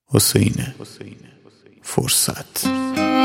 حسین فرصت.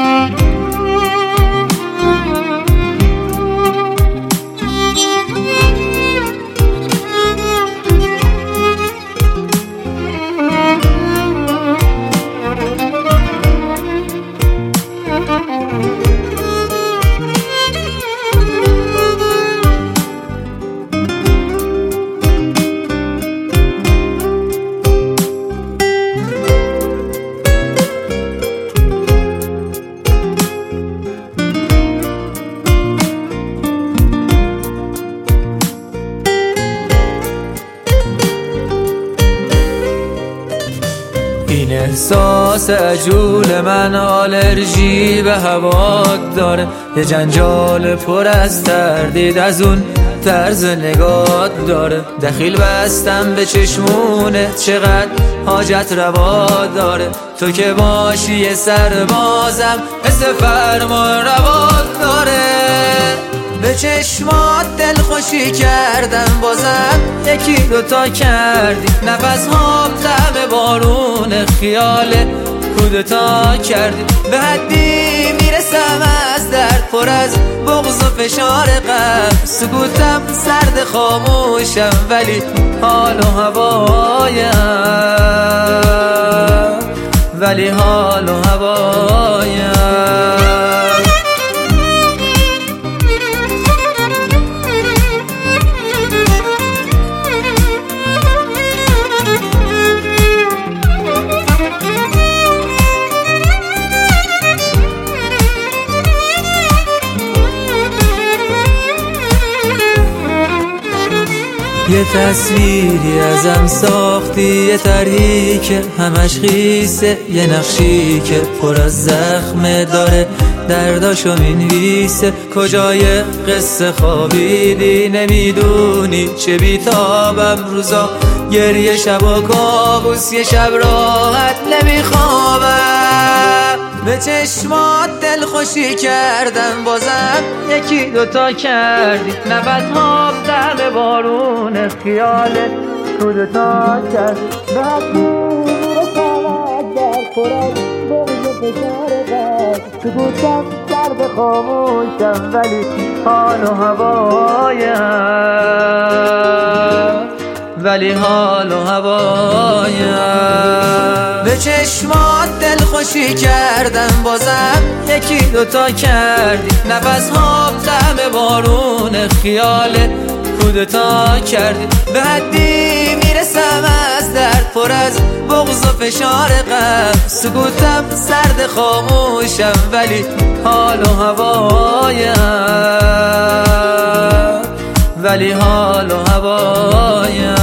این احساس عجول من آلرژی به هوا داره، یه جنجال پر از تردید از اون طرز نگات داره. دخیل بستم به چشمونت چقدر حاجت روا داره، تو که باشی یه سربازم حس فرمان روا داره. به چشمات دل خوشی کردم بازم یکی دوتا کردی، نفس هام طعم بارون خیال کودتا کردی. به حدی میرسم از درد پر از بغض و فشار غم، سکوتم سرد خاموشم ولی حال و هوایم، ولی حال و هوایم. یه تصویری ازم ساختی، یه طرحی که همش خیسه، یه نقشی که پر از زخم داره درداشو مینویسه. کجای قصه خوابیدی نمیدونی چه بیتابم روزا، گریه شب و کابوس یه شب راحت نمیخوابم. به چشمات دل خوشی کردم بازم یکی دوتا کردی، نفس هام طعم بارون خیال کودتا کرد. به حدی میرسم از درد پر از بغض و فشار غم، سکوتم سرد خاموشم ولی حال و هوایم، ولی حال و هوایم. به چشمات دل خوشی کردم بازم یکی دوتا کردی، نفس هام طعم بارون خیال کودتا کردی. به حدی میرسم از درد پر از بغض و فشار غم، سکوتم سرد خاموشم ولی حال و هوایم، ولی حال و هوایم.